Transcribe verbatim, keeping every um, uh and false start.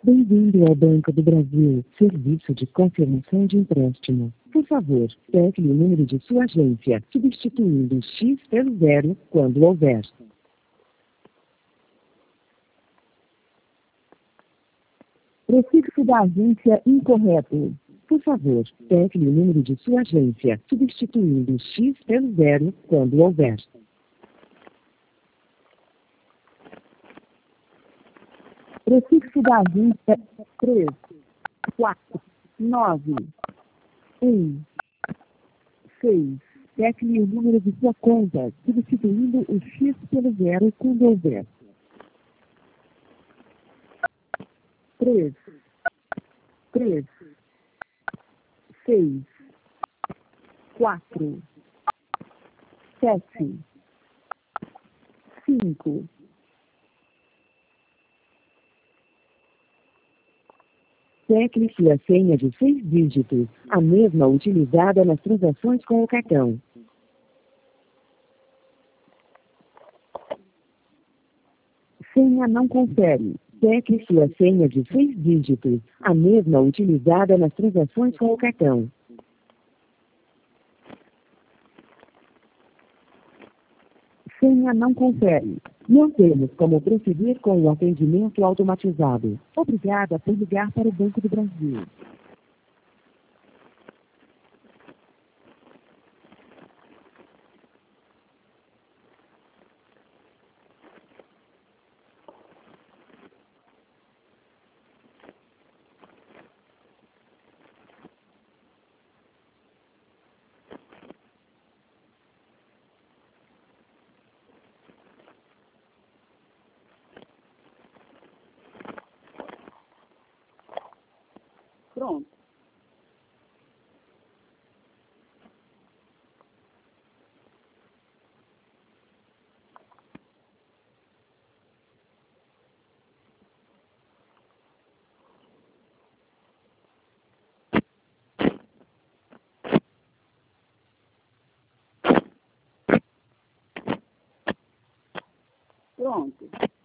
Bem-vindo ao Banco do Brasil, serviço de confirmação de empréstimo. Por favor, tecle o número de sua agência, substituindo o X pelo zero quando houver. Prefixo da agência incorreto. Por favor, tecle o número de sua agência, substituindo o X pelo zero quando houver. Prefixo da agência três, quatro, nove, um, seis. Tecle o número de sua conta, substituindo o X pelo zero quando houver. três, três, seis, quatro, sete, cinco. Tecle sua senha de seis dígitos, a mesma utilizada nas transações com o cartão. Senha não confere. Tecle sua senha de seis dígitos, a mesma utilizada nas transações com o cartão. Senha não confere. Não temos como prosseguir com o atendimento automatizado. Obrigada por ligar para o Banco do Brasil. Pronto. Pronto.